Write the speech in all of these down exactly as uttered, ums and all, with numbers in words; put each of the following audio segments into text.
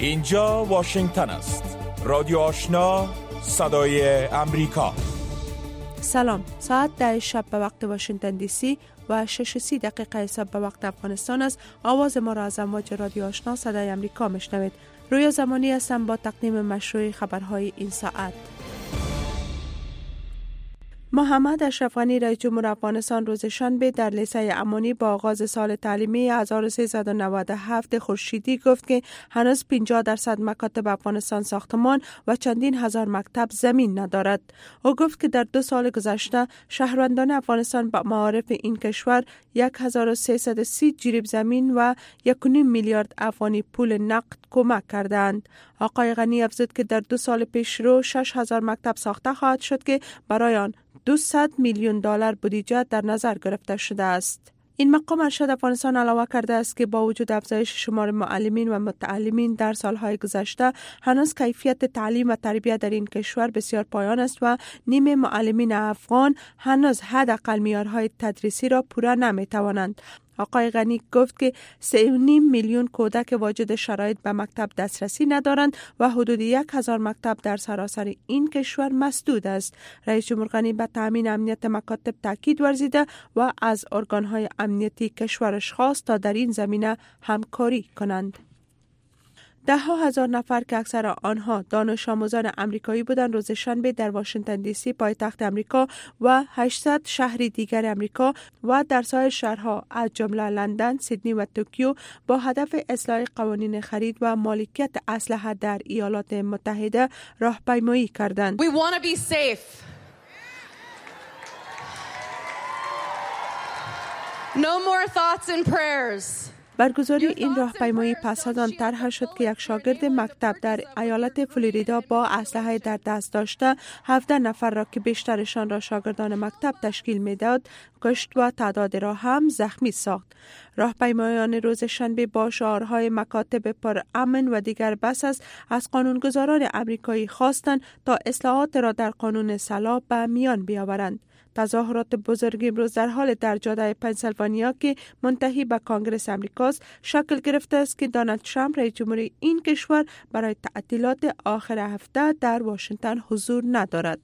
اینجا واشنگتن است. رادیو آشنا، صدای امریکا. سلام، ساعت ده شب به وقت واشنگتن دی سی و شش و سی دقیقه صبح به وقت افغانستان است. آواز ما را از امواج رادیو آشنا صدای امریکا میشنوید. رویا زمانی هستم با تقدیم مشروع خبرهای این ساعت. محمد اشرف غنی رئیس جمهور افغانستان روز شنبه در لیسه امانی با آغاز سال تعلیمی هزار و سیصد و نود و هفت خورشیدی گفت که هنوز پنجاه درصد مکاتب افغانستان ساختمان و چندین هزار مکتب زمین ندارد. او گفت که در دو سال گذشته شهروندان افغانستان به معارف این کشور هزار و سیصد و سی جریب زمین و یک و نیم میلیارد افغانی پول نقد کمک کردند. آقای غنی افزود که در دو سال پیش رو شش هزار مکتب ساخته خواهد شد که برای آن دویست میلیون دلار بودجه در نظر گرفته شده است. این مقام ارشد افغانستان علاوه کرده است که با وجود افزایش شمار معلمین و متعلمین در سالهای گذشته هنوز کیفیت تعلیم و تربیت در این کشور بسیار پایان است و نیم معلمین افغان هنوز حداقل معیارهای تدریسی را پوره نمی‌توانند. آقای غنی گفت که سه و نیم میلیون کودک واجد شرایط به مکتب دسترسی ندارند و حدود یک هزار مکتب در سراسر این کشور مسدود است. رئیس جمهور غنی به تامین امنیت مکاتب تاکید ورزیده و از ارگان‌های امنیتی کشورش خواست تا در این زمینه همکاری کنند. ده ها هزار نفر که اکثر آنها دانش آموزان امریکایی بودند روز شنبه در واشنگتن دی سی پایتخت امریکا و هشتصد شهر دیگر امریکا و در سایر شهرها از جمله لندن، سیدنی و توکیو با هدف اصلاح قوانین خرید و مالکیت اسلحه در ایالات متحده راهپیمایی کردند. We want to be safe. No more thoughts and prayers. برگزاری این راهپیمایی پس از آن طرح شد که یک شاگرد مکتب در ایالت فلوریدا با اسلحه در دست داشته هفده نفر را که بیشترشان را شاگردان مکتب تشکیل میداد کشت و تعداد را هم زخمی ساخت. راهپیمایان روز شنبه با شعارهای مکاتب پر امن و دیگر بس است از قانونگذاران امریکایی خواستند تا اصلاحات را در قانون سلاح به میان بیاورند. تظاهرات بزرگ امروز در حال در جاده پنسیلوانیا که منتهی به کانگرس امریکاست شکل گرفته است که دونالد ترامپ رئیس جمهور این کشور برای تعطیلات آخر هفته در واشنگتن حضور ندارد.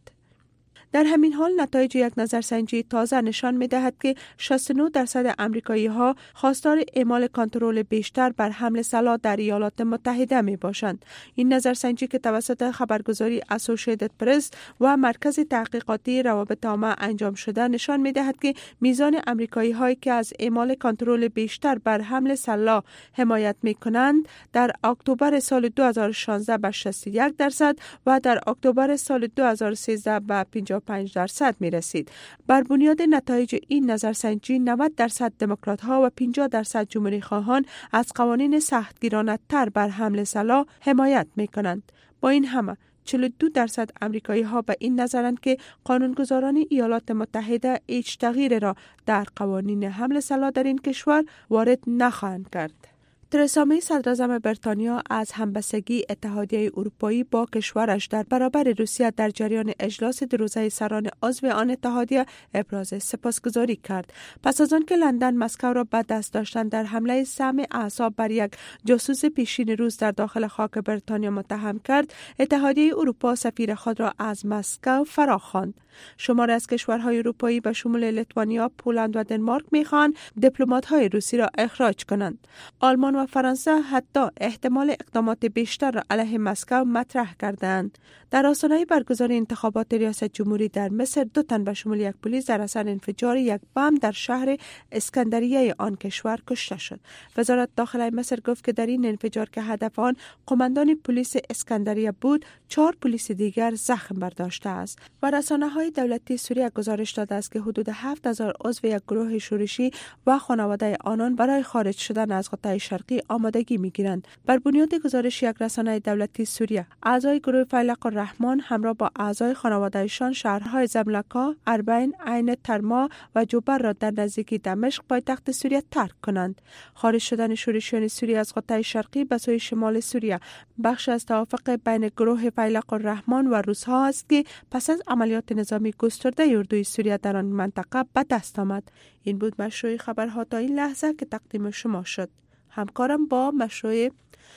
در همین حال نتایج یک نظرسنجی تازه نشان می‌دهد که شصت و نه درصد آمریکایی‌ها خواستار اعمال کنترل بیشتر بر حمل سلاح در ایالات متحده می‌باشند. این نظرسنجی که توسط خبرگزاری اسوسییتد پرس و مرکز تحقیقاتی روابط عامه انجام شده نشان می‌دهد که میزان آمریکایی‌هایی که از اعمال کنترل بیشتر بر حمل سلاح حمایت می‌کنند در اکتبر سال دو هزار و شانزده به شصت و یک درصد و در اکتبر سال دو هزار و سیزده به پنجاه و پنج درصد می رسید. بر بنیاد نتایج این نظرسنجی نود درصد دموکرات ها و پنجاه درصد جمهوری خواهان از قوانین سختگیرانه تر بر حمل سلاح حمایت می کنند. با این همه چهل و دو درصد آمریکایی ها به این نظرند که قانونگذاران ایالات متحده هیچ تغییر را در قوانین حمل سلاح در این کشور وارد نخواهند کرد. ترزا می صدراعظم بریتانیا از همبستگی اتحادیه اروپایی با کشورش در برابر روسیه در جریان اجلاس دو روزه سران عضو آن اتحادیه ابراز سپاسگزاری کرد. پس از آن که لندن مسکو را به دست داشتن در حمله سم اعصاب بر یک جاسوس پیشین روس در داخل خاک بریتانیا متهم کرد، اتحادیه اروپا سفیر خود را از مسکو فراخواند. شماری از کشورهای اروپایی به شمول لیتوانیا، پولند و دنمارک می‌خواهند دیپلمات‌های روسی را اخراج کنند. آلمان و فرانسه حتی احتمال اقدامات بیشتر را علیه مسکو مطرح کردند. در آستانه برگزاری انتخابات ریاست جمهوری در مصر دو تن به شمول یک پلیس در اثر انفجار یک بم در شهر اسکندریه آن کشور کشته شد. وزارت داخلی مصر گفت که در این انفجار که هدف آن قماندان پلیس اسکندریه بود، چهار پلیس دیگر زخم برداشته است. و رسانه‌های دولتی سوریه گزارش داده است که حدود هفت هزار عضو یک گروه شورشی و خانواده آنان برای خارج شدن از قطع شرقی آمادگی می‌گیرند. بر بنیاد گزارش یک رسانه دولتی سوریه، اعضای گروه فیلق الرحمن همراه با اعضای خانواده‌شان شهرهای زملکا، اربعین، عین ترما و جوبر را در نزدیکی دمشق پایتخت سوریه ترک کنند. خارج شدن شورشیان سوریه از قطع شرقی به سوی شمال سوریه بخش از توافق بین گروه فیلق الرحمن و روس‌ها است که پس از عملیات نظامی گسترده اردوی سوریه در آن منطقه به دست آمد. این بود مشروع خبرها تا این لحظه که تقدیم شما شد. همکارم با مشروع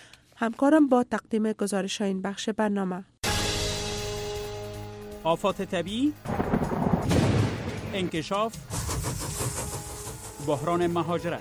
همکارم با تقدیم گزارش این بخش برنامه. آفات طبیعی، انکشاف، بحران مهاجرت،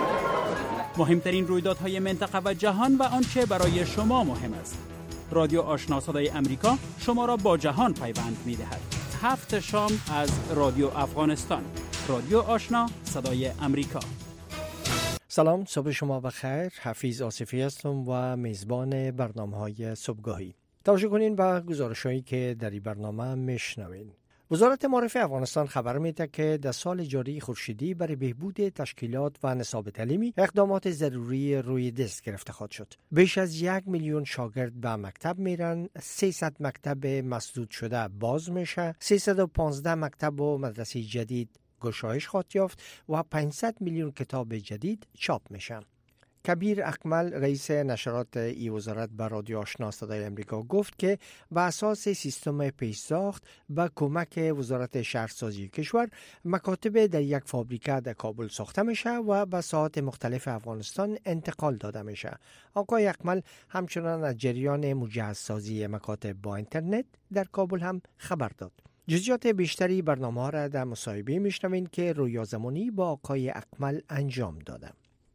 مهمترین رویدادهای منطقه و جهان و آنچه برای شما مهم است. رادیو آشنا صدای امریکا شما را با جهان پیوند می‌دهد. هفت شام از رادیو افغانستان. رادیو آشنا صدای امریکا. سلام، صبح شما بخیر. حفیظ آصفی هستم و میزبان برنامه‌های صبحگاهی. توجه کنین به گزارش‌هایی که در این برنامه میشنوین. وزارت معارف افغانستان خبر میده که در سال جاری خورشیدی برای بهبود تشکیلات و نصاب تعلیمی اقدامات ضروری روی دست گرفته خواهد شد. بیش از یک میلیون شاگرد به مکتب میرن، سیصد مکتب مسدود شده باز میشه، سیصد و پانزده مکتب و مدرسه جدید گشایش خواهد یافت و پانصد میلیون کتاب جدید چاپ میشه. کبیر اکمل رئیس نشرات ای وزارت به رادیو آشنا صدای امریکا گفت که به اساس سیستم پیش‌ساخت با کمک وزارت شهرسازی کشور مکاتب در یک فابریکه در کابل ساخته میشه و به ساحات مختلف افغانستان انتقال داده میشه. آقای اکمل همچنان از جریان مجهزسازی مکاتب با اینترنت در کابل هم خبر داد. جزئیات بیشتری برنامه را در مصاحبه میشنوین که رویا زمانی با آقای اکمل انجام داده.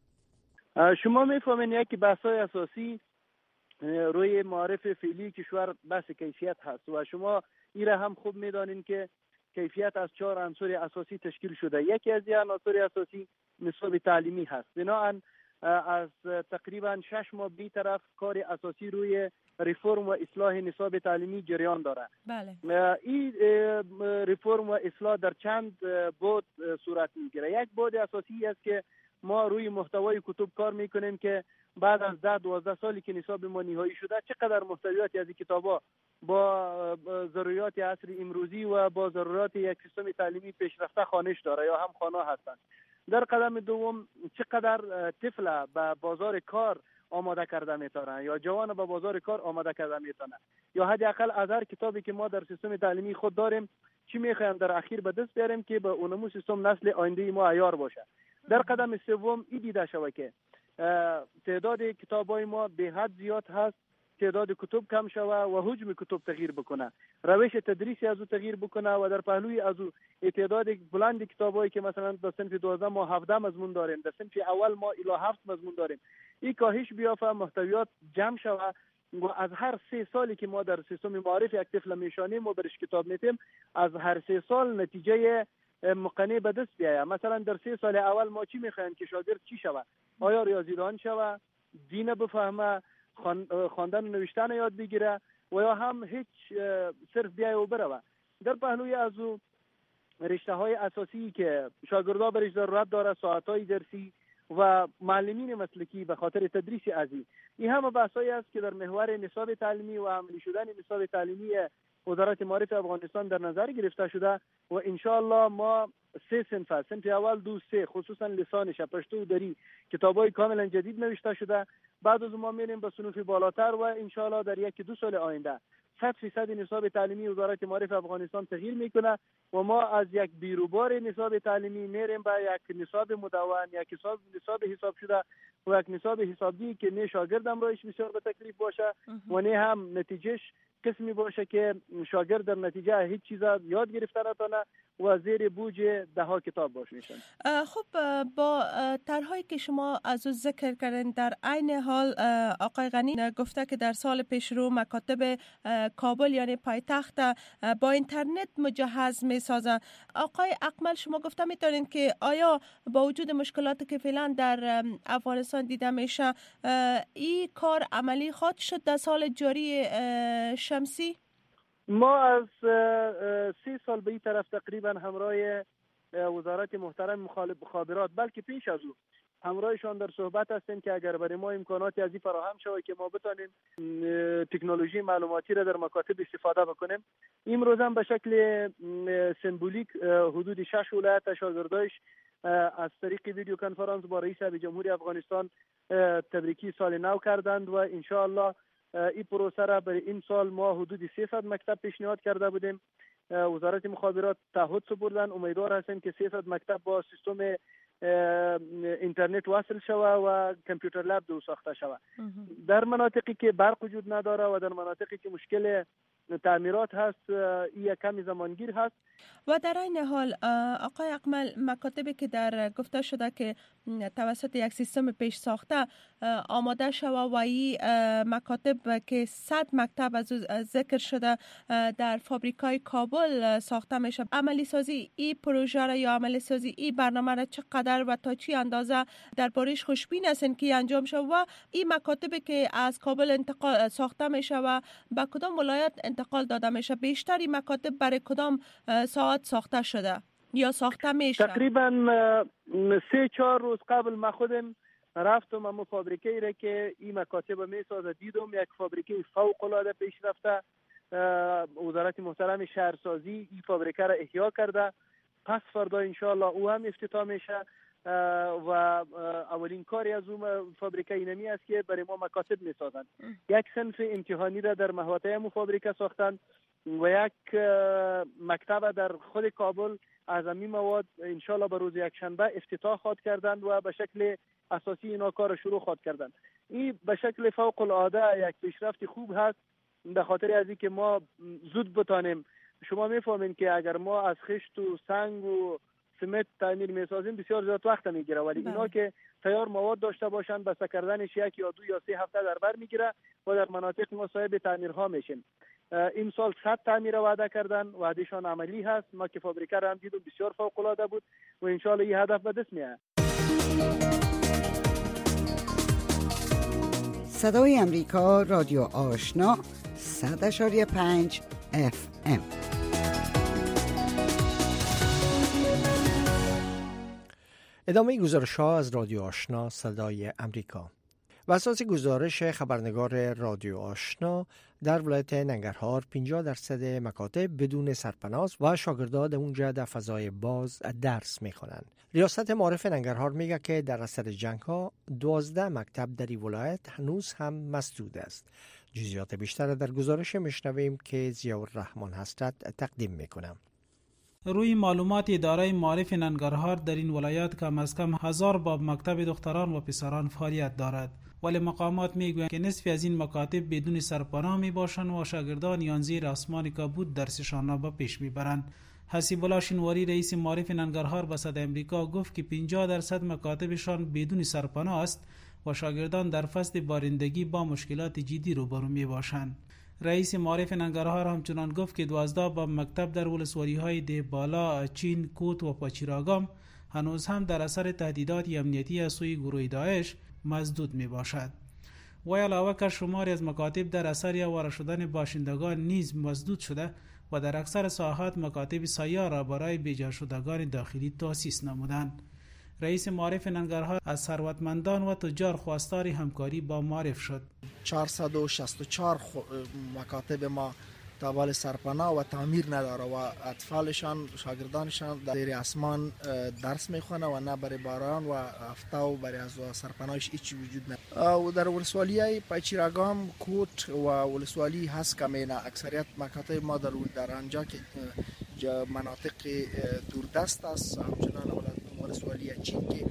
شما میفهمین یکی بحث‌های اساسی روی معارف فعلی کشور بحث کیفیت هست و شما ایره هم خوب میدانین که کیفیت از چهار عنصر اساسی تشکیل شده. یکی از این عناصر اساسی نصاب تعلیمی هست. بنابراین از تقریبا شش ماه بی طرف کار اساسی روی ریفرم و اصلاح نصاب تعلیمی جریان داره. بله. این ریفرم و اصلاح در چند بعد صورت میگیره. یک بعد اساسی است که ما روی محتوای کتب کار میکنیم که بعد از ده دوازده سالی که نصاب ما نهایی شده چقدر محتویات از این کتابا با ضروریات عصر امروزی و با ضرورات یک سیستم تعلیمی پیشرفته خوانش داره یا هم خوانا هستند. در قدم دوم چقدر طفل به بازار کار آماده کرده میتونه یا جوان به بازار کار آماده کرده میتونه یا حداقل از هر کتابی که ما در سیستم تعلیمی خود داریم چی میخوایم در اخیر به دست بیاریم که به اونمو سیستم نسل آینده ما عیار باشه. در قدم سوم این دیده شود که تعداد کتابای ما به حد زیاد هست، تعداد کتب کم شود و حجم کتب تغییر بکنه، روش تدریسی از او تغییر بکنه و در پهلوی از او تعداد بلند کتابایی که مثلا در صنف دوازده ما هفده مضمون داریم، در صنف اول ما الی هفت مضمون داریم، این کاهش بیافته، محتویات جمع شود و از هر سه سالی که ما در سیستم معارف یک طفل میشانیم و برش کتاب میتیم از هر سه سال نتیجه مقنع به دست بیاید. مثلا در سه سال اول ما چی میخوایم که شاگرد چی شود؟ آیا ریاضیدان شود، دین بفهمه، خواندن و نوشتن یاد بگیره و یا هم هیچ صرف بیای و بروه. در پهلوی از او رشته های اساسی که شاگردها برش ضرورت داره، ساعت های درسی و معلمین مسلکی به خاطر تدریس ازی، این همه بحثایی است که در محور نصاب تعلیمی و عملی شدن نصاب تعلیمی وزارت معارف افغانستان در نظر گرفته شده و انشاءالله ما سه صنف صنف اول دو سه خصوصا لسانش پشتو و دری کتابای کاملا جدید نوشته شده. بعد از ما میریم به صنوف بالاتر و انشاءالله در یک دو سال آینده صد فیصد نصاب تعلیمی وزارت معارف افغانستان تغییر میکنه و ما از یک بیروبار نصاب تعلیمی میریم به یک نصاب مدون، یک نصاب نصاب حساب شده و یک نصاب حسابی که نه شاگردم رایش بسیار به تکلیف باشه و نه هم نتیجهش قسمی باشه که شاگرد در نتیجه هیچ چیز یاد گرفته نتونه و زیر بوج ده ها کتاب باشه میشن. خب با طرحهایی که شما از او ذکر کردن در عین حال آقای غنی گفته که در سال پیش رو مکاتب کابل یعنی پایتخت با اینترنت مجهز میسازن. آقای اکمل شما گفته میتونین که آیا با وجود مشکلاتی که فعلا در افغانستان دیده میشه این کار عملی خواهد شد در سال جاری شمسی؟ ما از سی سال به این طرف تقریبا همراه وزارت محترم مخابرات بلکه پیش از او همراهشان در صحبت هستیم که اگر برای ما امکاناتی از این فراهم شود که ما بتانیم تکنولوژی معلوماتی را در مکاتب استفاده بکنیم. امروز هم به شکل سمبولیک حدود شش ولایت شاگردایش از طریق ویدیو کنفرانس با رئیس جمهوری افغانستان تبریکی سال نو کردند و ان شاء الله این پروسه را برای این سال ما حدود سیصد مکتب پیشنهاد کرده بودیم. وزارت مخابرات تعهد سپردن، امیدوار هستیم که سیصد مکتب با سیستم اینترنت وصل شوه و کامپیوتر لب دو ساخته شوه. در مناطقی که برق وجود نداره و در مناطقی که مشکل تعمیرات هست این کمی زمانگیر هست. و در این حال آقای اقمل، مکاتبی که در گفته شده که توسط یک سیستم پیش ساخته آماده شده و این مکاتب که صد مکتب از ذکر شده در فابریکای کابل ساخته میشه، عملی سازی این پروژه را یا عملی سازی این برنامه را چقدر و تا چی اندازه در بارش خوشبین هستند که انجام شد و این مکاتبی که از کابل انتقال ساخته میشه و به کدام ولایت انتقال داده میشه، بیشتر این مکاتب برای کدام ساعت ساخته شده یا ساخته میشه؟ تقریبا سه چهار روز قبل ما خودم رفتم اما فابریکه را که این مکاتب میسازه دیدم. یک فابریکه فوق العاده پیشرفته، وزارت محترم شهرسازی این فابریکه را احیا کرده. پس فردا انشاءالله او هم افتتاح میشه و اولین کاری از اون فابریکه اینمی است که برای ما مکاتب میسازند. یک صنف امتحانی را در محوطه مو فابریکه ساختند و یک مکتب در خود کابل از همین مواد انشاءالله به روز یک شنبه افتتاح خواد کردند و به شکل اساسی اینا کار شروع خواد کردند. این به شکل فوق العاده یک پیشرفت خوب هست، به خاطر از اینکه ما زود بتانیم. شما میفهمین که اگر ما از خشت و سنگ و سمنت تعمیر میسازیم بسیار زیاد وقت میگیره، ولی اینا که تیار مواد داشته باشن بس کردنش یک یا دو یا سه هفته در بر میگیره و در مناطق ما صاحب تعمیرها میشیم. این سال صد تعمیر وعده کردن، وعدهشان عملی هست. ما که فابریکه را هم دیدم بسیار فوق العاده بود و ان شاء الله این هدف به دست میاد. صدای امریکا، رادیو آشنا، صد اشاری پنج اف ام. ادامه گزارش ها از رادیو آشنا صدای امریکا. و اساس گزارش خبرنگار رادیو آشنا، در ولایت ننگرهار پنجاه درصد مکاتب بدون سرپناست و شاگردان اونجا در فضای باز درس میخونند. ریاست معارف ننگرهار میگه که در اثر جنگ ها دوازده مکتب در این ولایت هنوز هم مسدود است. جزئیات بیشتر در گزارش میشنویم که ضیاءالرحمن حضرت تقدیم میکنم. روی معلومات اداره معارف ننگرهار در این ولایت کم از کم هزار باب مکتب دختران و پسران فعالیت دارد، ولی مقامات میگویند که نصف از این مکاتب بدون سرپناه می باشند و شاگردان یا زیر آسمان کبود درسشان را به پیش میبرند. حسیب الله شینواری رئیس معارف ننگرهار به صدای امریکا گفت که پنجاه درصد مکاتبشان بدون سرپناه است و شاگردان در فصل بارندگی با مشکلات جدی روبرو می باشند. رئیس معارف ننگرهار همچنان گفت که دوازده باب مکتب در ولسوالی‌های ده بالا، چین، کوت و پاچیراگام هنوز هم در اثر تهدیدات امنیتی از سوی گروه داعش مسدود می باشد. و علاوه که شماری از مکاتب در اثر آواره شدن باشندگان نیز مسدود شده و در اکثر ساحات مکاتب سیار را برای بیجا شدگان داخلی تأسیس نمودند. رئیس معارف ننگرهار از ثروتمندان و تجار خواستار همکاری با معارف شد. چهارصد و شصت و چهار مکاتب ما تابال سرپناه و تعمیر نداره و اطفالشان شاگردانشان در زیر آسمان درس میخونه و نه برای باران و هفته و برای از سرپناهش هیچ وجود نداره. و در ولسوالی پایچیراگام، کوت و ولسوالی هست که مینا اکثریت مکاتب ما در در آنجا که مناطق دوردست است، همچنان ولسوالی چین که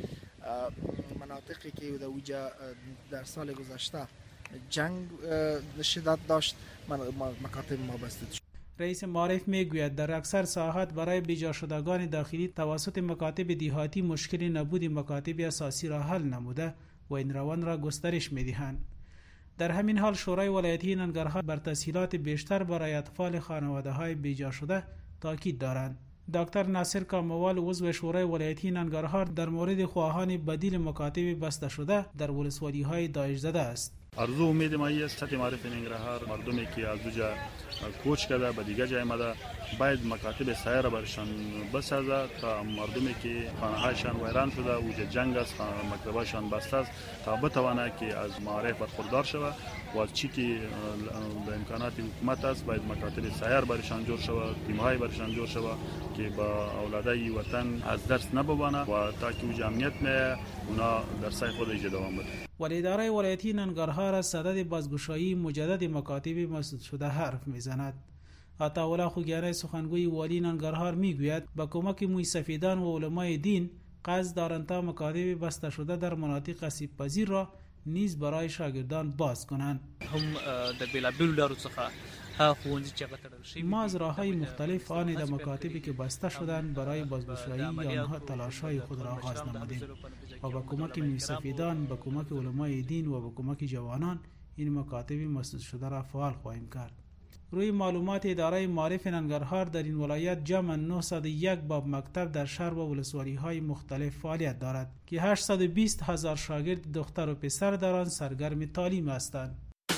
مناطقی که در وجه در سال گذشته جنگ شدت داشت مکاتب ما بسته شد. رئیس معارف میگوید در اکثر ساحات برای بیجا شدگان داخلی توسط مکاتب دیهاتی مشکلی نبود مکاتب اساسی را حل نموده و این روان را گسترش میدهند. در همین حال شورای ولایتی ننگرهار بر تسهیلات بیشتر برای اطفال خانواده های بیجا شده تاکید دارند. دکتر ناصر کاموال عضو شورای ولایتی ننگرهار در مورد خواهان بدیل مکاتب بسته شده در ولسوالی های داعش زده است. آرزو امید ما است سطح معرف ننگرهار مردمی که از دوجا کوچ کرده به دیگه جای مده باید مکاتب سایر برشان بسازه تا مردمی که خانه‌هایشان ویران شده و جنگ است مکتبشان بسته است تا بتوانه که از معرف برخوردار شود و از چی که به امکانات حکومت است باید مکاتب سایر برشان جور شود، تیم‌های برشان جور شود که با اولادای وطن از درس نبوانه و تا که وجه امنیت نه اونا در سای خود ایجا دوام بده. ولی اداره ولایتی ننگرهار از صدد بازگشایی مجدد مکاتب مسدود شده حرف میزند. عطاالله خوگیانی سخنگوی والی ننگرهار میگوید با کمک موی سفیدان و علمای دین قصد دارند تا مکاتب بسته شده در مناطق آسیب پذیر را نیز برای شاگردان باز کنند. هم در بلابلو لارو څخه ما از راه‌های مختلف آن در مکاتبی که بسته شدند برای بازگشایی آنها تلاش‌های خود را آغاز نمودیم و با کمک میرسفیدان، با کمک علمای دین و با کمک جوانان این مکاتب مسدود شده را فعال خواهیم کرد. روی معلومات اداره معارف ننگرهار در این ولایت جمع نهصد و یک باب مکتب در شهر و ولسوالی‌های مختلف فعالیت دارد که هشتصد و بیست هزار شاگرد دختر و پسر در آن سرگرم تعلیم هستند.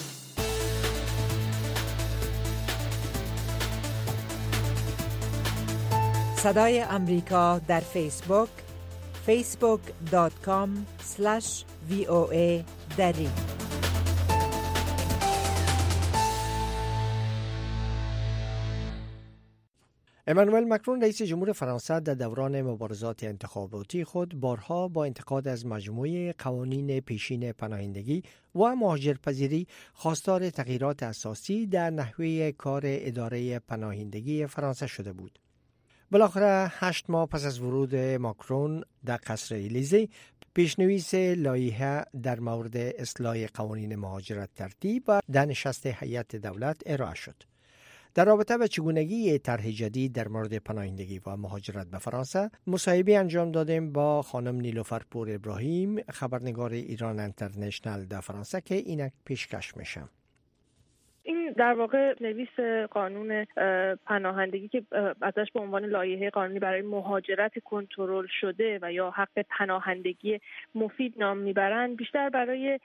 صدای امریکا در فیسبوک فیسبوک دات کام اسلش وی او ای دری. امانوئل مکرون رئیس جمهور فرانسه در دوران مبارزات انتخاباتی خود بارها با انتقاد از مجموعه قوانین پیشین پناهندگی و مهاجرپذیری خواستار تغییرات اساسی در نحوه کار اداره پناهندگی فرانسه شده بود. بالاخره هشت ماه پس از ورود ماکرون در قصر الیزه، پیشنویس لایحه در مورد اصلاح قوانین مهاجرت ترتیب و در نشست هیئت دولت ارائه شد. در رابطه با چگونگی طرح جدید در مورد پناهندگی و مهاجرت به فرانسه، مصاحبه انجام دادیم با خانم نیلوفر پور ابراهیم، خبرنگار ایران اینترنشنال در فرانسه که اینک پیشکش میشه. این در واقع نویس قانون پناهندگی که ازش به عنوان لایحه قانونی برای مهاجرت کنترل شده و یا حق پناهندگی مفید نام میبرند، بیشتر برای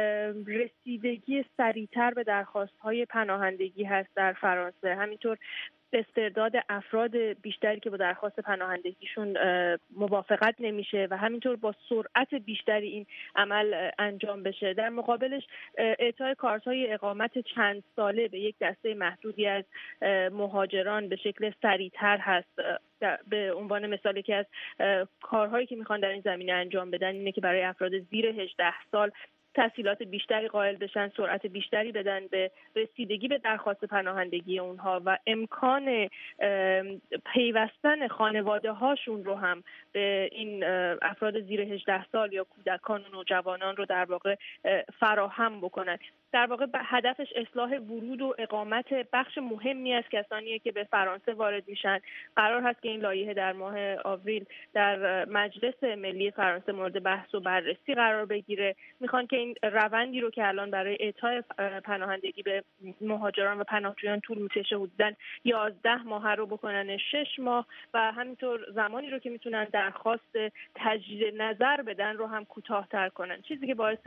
رسیدگی سریعتر به درخواست‌های پناهندگی هست در فرانسه. همینطور استرداد افراد بیشتری که با درخواست پناهندگیشون موافقت نمیشه و همینطور با سرعت بیشتری این عمل انجام بشه. در مقابلش اعطای کارت‌های اقامت چند ساله به یک دسته محدودی از مهاجران به شکل سریعتر هست. به عنوان مثالی که از کارهایی که میخوان در این زمینه انجام بدن اینه که برای افراد زیر هجده سال تسهیلات بیشتری قائل بشن، سرعت بیشتری بدن به رسیدگی به درخواست پناهندگی اونها و امکان پیوستن خانواده هاشون رو هم به این افراد زیر هجده سال یا کودکان و نوجوانان رو در واقع فراهم بکنن. در واقع هدفش اصلاح ورود و اقامت بخش مهمی از کسانیه که به فرانسه وارد میشن. قرار هست که این لایحه در ماه آوریل در مجلس ملی فرانسه مورد بحث و بررسی قرار بگیره. میخوان که این روندی رو که الان برای اعطای پناهندگی به مهاجران و پناهجویان طول میکشه حدوداً یازده ماه رو بکنن شش ماه و همینطور زمانی رو که میتونن درخواست تجدید نظر بدن رو هم کوتاه‌تر کنن، چیزی که باعث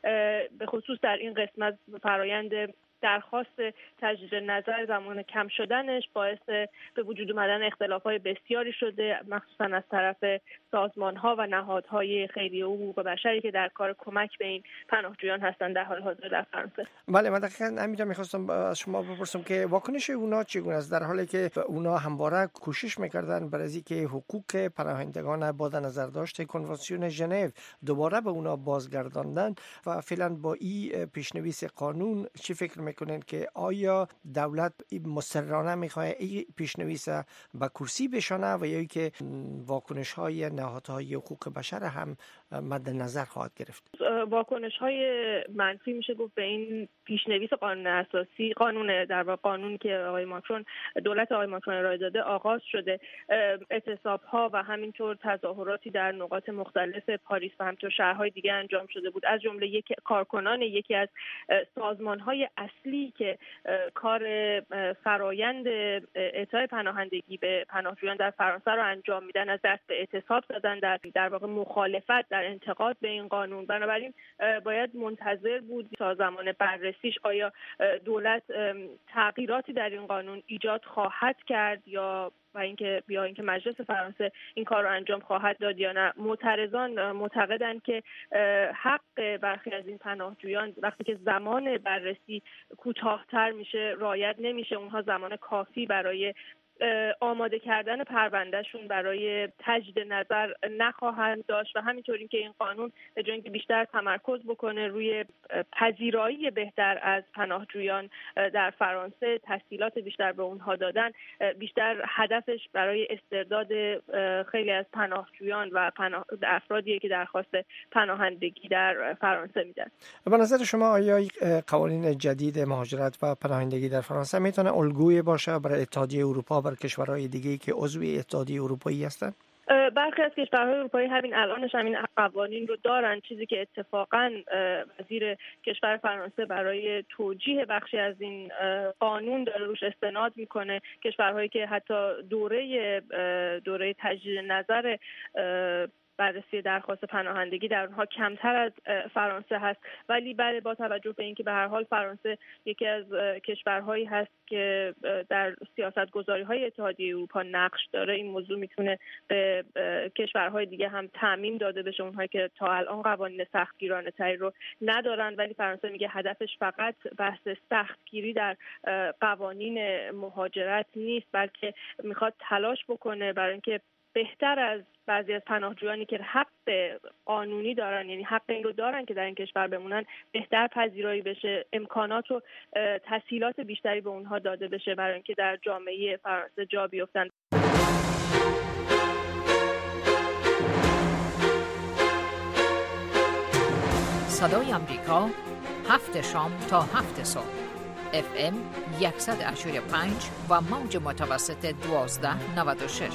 به خصوص در این قسمت فرایند درخواست تجدید نظر زمان کم شدنش باعث به وجود اومدن اختلافات بسیاری شده، مخصوصا از طرف سازمان‌ها و نهادهای خیریه و حقوق بشری که در کار کمک به این پناهجویان هستند در حال حاضر در فرانسه. بله، من دقیقاً همینجا می‌خواستم از شما بپرسم که واکنش اونا چگونه است، در حالی که اونا همواره کوشش می‌کردن برای اینکه حقوق پناهندگان با در نظر داشته کنوانسیون ژنو دوباره به اونا بازگرداندن و فعلا با این پیشنویس قانون چی فکر میکنن که آیا دولت مصرانه میخواد این پیشنویس به کرسی بشانه و یا که واکنش های نهادهای حقوق بشر هم مد نظر خواهد گرفت؟ واکنش های منفی میشه گفت به این پیشنویس قانون اساسی، قانون در واقع قانون که آقای ماکرون دولت آقای ماکرون ارائه داده آغاز شده. اعتصاب ها و همینطور تظاهراتی در نقاط مختلف پاریس و همینطور شهرهای دیگه انجام شده بود، از جمله یک کارکنان یکی از سازمان های اصلی که کار فرایند اعطای پناهندگی به پناهجویان در فرانسه رو انجام میدن از دست به اعتصاب دادن در در واقع مخالفت در انتقاد به این قانون. بنابراین باید منتظر بود تا زمان بررسیش آیا دولت تغییراتی در این قانون ایجاد خواهد کرد یا و اینکه بیا اینکه مجلس فرانسه این کار رو انجام خواهد داد یا نه. معترضان معتقدند که حق برخی از این پناهجویان وقتی که زمان بررسی کوتاه‌تر میشه رعایت نمیشه، اونها زمان کافی برای آماده کردن پروندهشون برای تجدید نظر نخواهند داشت و همینطوری که این قانون به جای اینکه بیشتر تمرکز بکنه روی پذیرایی بهتر از پناهجویان در فرانسه، تسهیلات بیشتر به اونها دادن، بیشتر هدفش برای استرداد خیلی از پناهجویان و پناه... افرادی که درخواست پناهندگی در فرانسه میدن. به نظر شما آیا قوانین جدید مهاجرت و پناهندگی در فرانسه میتونه الگوی باشه برای اتحادیه اروپا، برای کشورهای دیگه که عضو اتحادیه اروپایی هستند؟ برخی از کشورهای اروپایی همین الانش همین قوانین رو دارن، چیزی که اتفاقاً وزیر کشور فرانسه برای توجیه بخشی از این قانون داره روش استناد میکنه. کشورهایی که حتی دوره دوره تجدید نظر بررسی درخواست پناهندگی در اونها کمتر از فرانسه هست، ولی برای با توجه به اینکه به هر حال فرانسه یکی از کشورهایی هست که در سیاست‌گذاری‌های اتحادیه اروپا نقش داره، این موضوع میتونه به کشورهای دیگه هم تعمیم داده بشه، اونهایی که تا الان قوانین سختگیرانه تری رو ندارن. ولی فرانسه میگه هدفش فقط بحث سختگیری در قوانین مهاجرت نیست، بلکه میخواد تلاش بکنه برای اینکه بهتر از بعضی از پناهجویانی که حق قانونی دارن، یعنی حق این رو دارن که در این کشور بمونن، بهتر پذیرایی بشه، امکانات و تسهیلات بیشتری به اونها داده بشه برای اینکه در جامعه فرانسه جا بیفتن. صدای آمریکا، هفت شام تا هفت صبح، اف ام صد و پنج و موج متوسط دوازده نود و شش.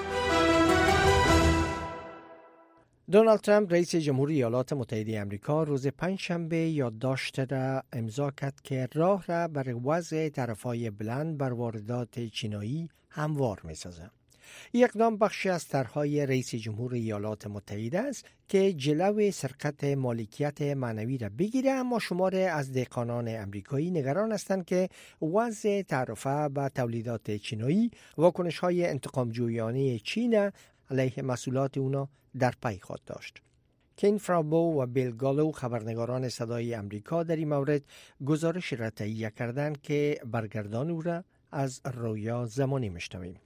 دونالد ترامپ رئیس جمهوری ایالات متحده آمریکا روز پنجشنبه یادداشت را امضا کرد که راه را برای وضع طرفهای بلند بر واردات چینایی هموار می‌سازد. این اقدام بخشی از طرح‌های رئیس جمهور ایالات متحده است که جلوی سرقت مالکیت معنوی را بگیره، اما شمار از دهقانان آمریکایی نگران هستند که وضع تعرفه به تولیدات چینایی واکنش‌های انتقام‌جویانه چین علیه محصولات اونا در پی خواهد داشت. کین فرابو و بیل گالو خبرنگاران صدای آمریکا در این مورد گزارش را تهیه کردند که برگردان او را از رویا زمانی میشنویم.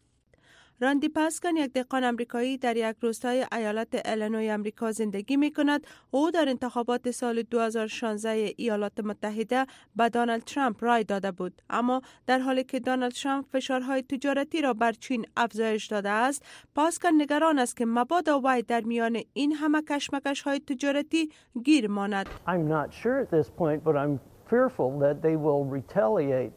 راندی پاسکن یک دهقان آمریکایی در یک روستای ایالت ایلینوی آمریکا زندگی می کند. او در انتخابات سال دو هزار و شانزده ایالات متحده به دونالد ترامپ رای داده بود، اما در حالی که دونالد ترامپ فشارهای تجارتی را بر چین افزایش داده است، پاسکن نگران است که مبادا وی در میان این همه کشمکش های تجارتی گیر ماند. I'm not sure at this point, but I'm fearful that they will retaliate.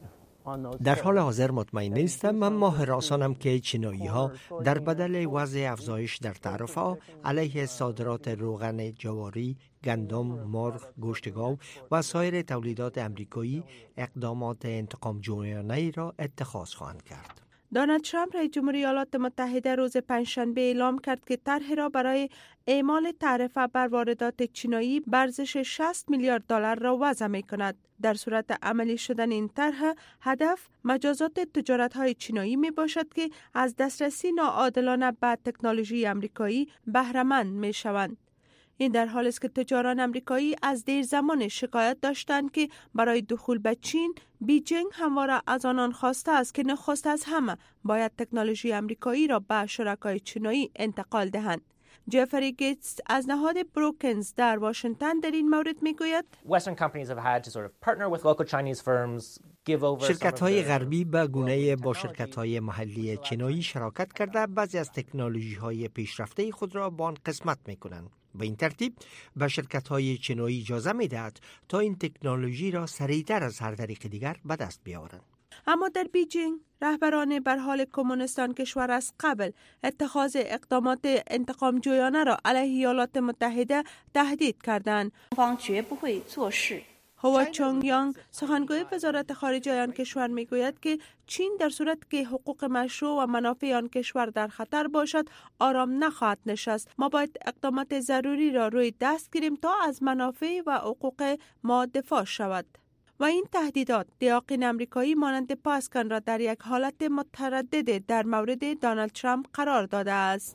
در حال حاضر مطمئن نیستم، اما هراسانم که چینایی ها در بدل وضع افزایش در تعرفه علیه صادرات روغن جواری، گندم، مرغ، گوشت گاو و سایر تولیدات آمریکایی اقدامات انتقام جویانه را اتخاذ خواهند کرد. دونالد ترامپ رئیس جمهور ایالات متحده روز پنجشنبه اعلام کرد که طرح را برای اعمال تعرفه بر واردات چینایی به ارزش شصت میلیارد دلار را وضع می کند. در صورت عملی شدن این طرح، هدف مجازات تجارت‌های چینایی می باشد که از دسترسی ناعادلانه به تکنولوژی آمریکایی بهره مند می شوند. این در حالی است که تجاران آمریکایی از دیر زمان شکایت داشتند که برای دخول به چین، بیجینگ همواره از آنان خواسته است که نخست از همه باید تکنولوژی آمریکایی را به شرکای چینایی انتقال دهند. جفری گیتس از نهاد بروکنز در واشنگتن در این مورد میگوید شرکت‌های غربی به گونه‌ای با شرکت‌های محلی چینایی شراکت کرده بعضی از تکنولوژی‌های پیشرفته خود را با آن قسمت می‌کنند. به این ترتیب به شرکت‌های چینایی اجازه می‌دهد تا این تکنولوژی را سریعتر از هر طریق دیگر به دست بیاورند. اما در بیجینگ رهبران بر حال کمونیستان کشور از قبل اتخاذ اقدامات انتقام جویانه را علیه ایالات متحده تهدید کردند. هوا چونگ یانگ سخنگوی وزارت خارجه آن کشور میگوید که چین در صورت که حقوق مشروع و منافع آن کشور در خطر باشد آرام نخواهد نشست. ما باید اقدامات ضروری را روی دست گیریم تا از منافع و حقوق ما دفاع شود. و این تهدیدات دهقان آمریکایی مانند پاسکن را در یک حالت متردد در مورد دونالد ترامپ قرار داده است.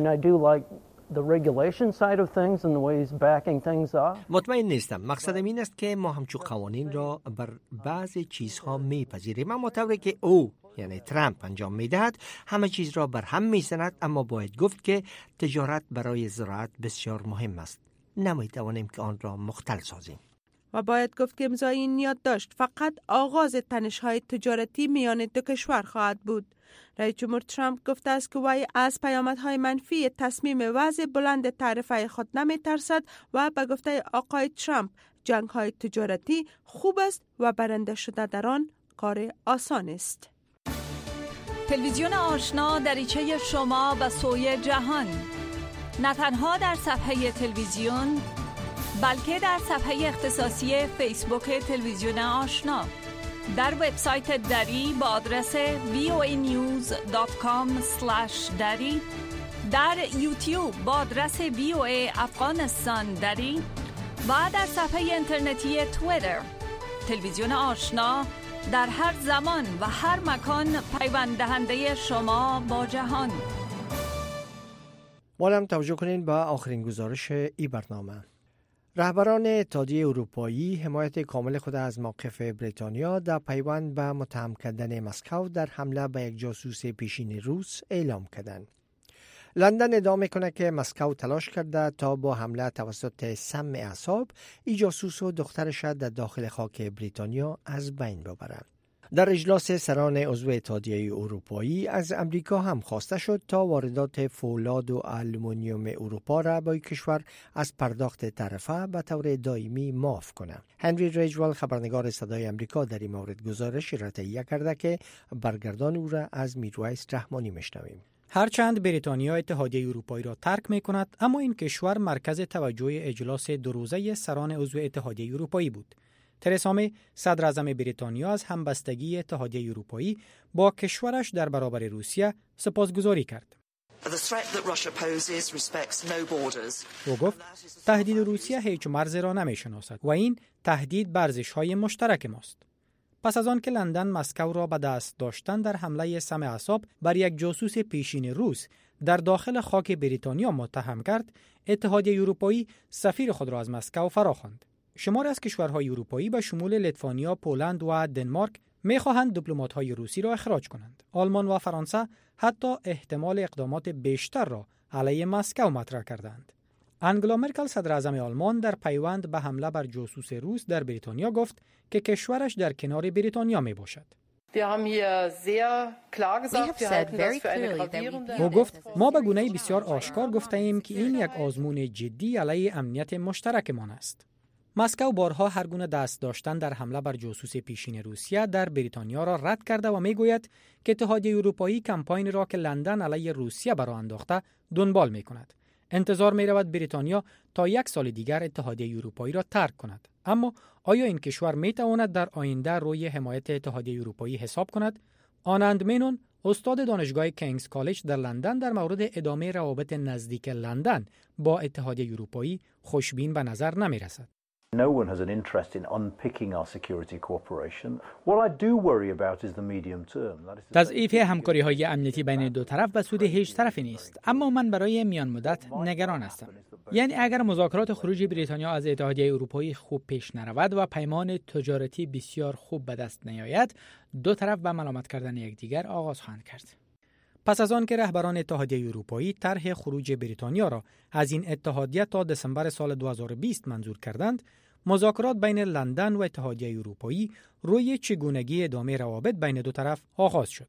مطمئن نیستم. مقصدم این است که ما همچون قوانین را بر بعض چیزها میپذیریم، اما طوری که او یعنی ترامپ انجام می‌دهد همه چیز را بر هم می‌زند، اما باید گفت که تجارت برای زراعت بسیار مهم است. نمی‌توانیم که آن را مختل سازیم. و باید گفت که امضای این یادداشت فقط آغاز تنش‌های تجارتی میان دو کشور خواهد بود. رئیس جمهور ترامپ گفته است که وی از پیامدهای منفی تصمیم وضع بلند تعرفه خود نمی‌ترسد و به گفته آقای ترامپ جنگ‌های تجارتی خوب است و برنده شده در آن کار آسان است. تلویزیون آشنا دریچه شما به سوی جهان، نه تنها در صفحه تلویزیون بلکه در صفحه اختصاصی فیسبوک تلویزیون آشنا، در وبسایت دری با آدرس وی او ای نیوز دات کام اسلش دری، در یوتیوب با آدرس وی او ای افغانستان دری و در صفحه اینترنتی توییتر. تلویزیون آشنا در هر زمان و هر مکان پیوند دهنده شما با جهان. مالم توجه کنین به آخرین گزارش ای برنامه. رهبران اتحادیه اروپایی حمایت کامل خود از موقف بریتانیا در پیوند به متهم کردن مسکو در حمله به یک جاسوس پیشین روس اعلام کردند. لندن ادعا میکنه که مسکو تلاش کرده تا با حمله توسط سم اعصاب ای جاسوس و دخترش در داخل خاک بریتانیا از بین ببرد. در اجلاس سران عضو اتحادیه اروپایی از امریکا هم خواسته شد تا واردات فولاد و آلومینیوم اروپا را با کشور از پرداخت تعرفه به طور دائمی معاف کنند. هنری ریجوال خبرنگار صدای امریکا در این مورد گزارشی را تهیه کرده که برگردان او را از میرویس رحمانی میشنویم. هرچند بریتانیا اتحادیه اروپایی را ترک می کند، اما این کشور مرکز توجه اجلاس دو روزه سران عضو اتحادیه اروپایی بود. ترسا می، صدر اعظم بریتانیا، از همبستگی اتحادیه اروپایی با کشورش در برابر روسیه سپاسگزاری کرد. او گفت تهدید روسیه هیچ مرزی را نمی شناسد و این تهدید بر ارزش‌های مشترک ماست. پس از آن که لندن مسکو را به دست داشتن در حمله سم اعصاب بر یک جاسوس پیشین روس در داخل خاک بریتانیا متهم کرد، اتحادیه اروپایی سفیر خود را از مسکو فراخواند. شماری از کشورهای اروپایی به شمول لیتوانیا، پولند و دنمارک می‌خواهند دیپلمات‌های روسی را اخراج کنند. آلمان و فرانسه حتی احتمال اقدامات بیشتر را علیه مسکو مطرح کردند. انگلا مرکل صدر اعظم آلمان در پیوند به حمله بر جاسوس روس در بریتانیا گفت که کشورش در کنار بریتانیا می باشد. او گفت ما به گونه بسیار آشکار گفته ایم که این یک آزمون جدی علیه امنیت مشترکمان است. مسکو بارها هر گونه دست داشتن در حمله بر جاسوس پیشین روسیه در بریتانیا را رد کرده و می گوید که اتحادیه اروپایی کمپاین را که لندن علیه روسیه برآ انداخته دنبال می کند. انتظار می رود بریتانیا تا یک سال دیگر اتحادیه اروپایی را ترک کند. اما آیا این کشور می تواند در آینده روی حمایت اتحادیه اروپایی حساب کند؟ آنند مینون، استاد دانشگاه کینگز کالج در لندن، در مورد ادامه روابط نزدیک لندن با اتحادیه اروپایی خوشبین به نظر نمی رسد. No one has an interest in unpicking our security cooperation. What I do worry about is the medium term. تضعیف همکاری‌های امنیتی بین دو طرف به سود هیچ طرفی نیست، اما من برای میان مدت نگران هستم. یعنی اگر مذاکرات خروج بریتانیا از اتحادیه اروپایی خوب پیش نرود و پیمان تجارتی بسیار خوب به دست نیاید، دو طرف به ملامت کردن یکدیگر آغاز خواهند کرد. پس از آن که رهبران اتحادیه اروپایی طرح خروج بریتانیا را از این اتحادیه تا دسامبر سال دو هزار و بیست منظور کردند، مذاکرات بین لندن و اتحادیه اروپایی روی چگونگی ادامه روابط بین دو طرف آغاز شد.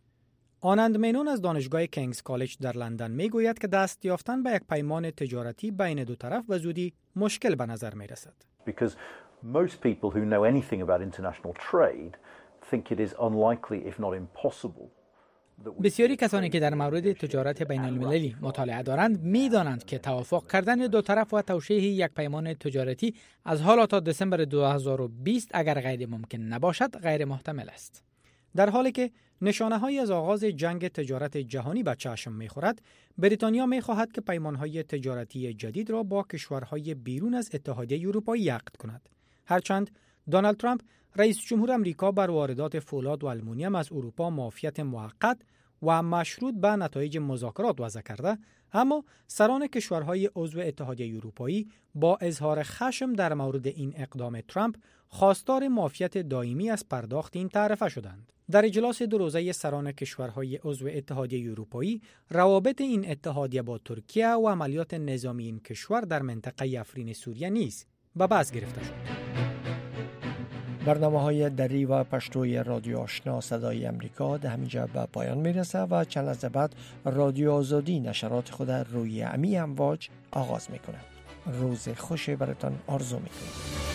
آنند مینون از دانشگاه کینگز کالج در لندن میگوید که دست یافتن به یک پیمان تجارتی بین دو طرف به زودی مشکل به نظر می رسد. Because most people who know anything about international trade think it is unlikely if not impossible. بسیاری کسانی که در مورد تجارت بین المللی مطالعه دارند می‌دانند که توافق کردن دو طرف و توشیح یک پیمان تجارتی از حالا تا دسامبر دو هزار و بیست اگر غیر ممکن نباشد غیر محتمل است. در حالی که نشانه‌هایی از آغاز جنگ تجارت جهانی به چشم می‌خورد، بریتانیا می‌خواهد که پیمان‌های تجارتی جدید را با کشورهای بیرون از اتحادیه اروپایی عقد کند. هرچند دونالد ترامپ رئیس جمهور امریکا بر واردات فولاد و آلومینیوم از اروپا معافیت موقت و مشروط به نتایج مذاکرات وضع کرده، اما سران کشورهای عضو اتحادیه اروپایی با اظهار خشم در مورد این اقدام ترامپ خواستار معافیت دائمی از پرداخت این تعرفه شدند. در اجلاس دو روزه سران کشورهای عضو اتحادیه اروپایی، روابط این اتحادیه با ترکیه و عملیات نظامی این کشور در منطقه افرین سوریه نیز به بحث گرفته شد. برنامه‌های دری و پشتوی رادیو آشنا صدای امریکا در همینجا به پایان میرسه و چند لحظه بعد رادیو آزادی نشرات خود روی امی امواج آغاز میکنه. روز خوش براتان آرزو میکنم.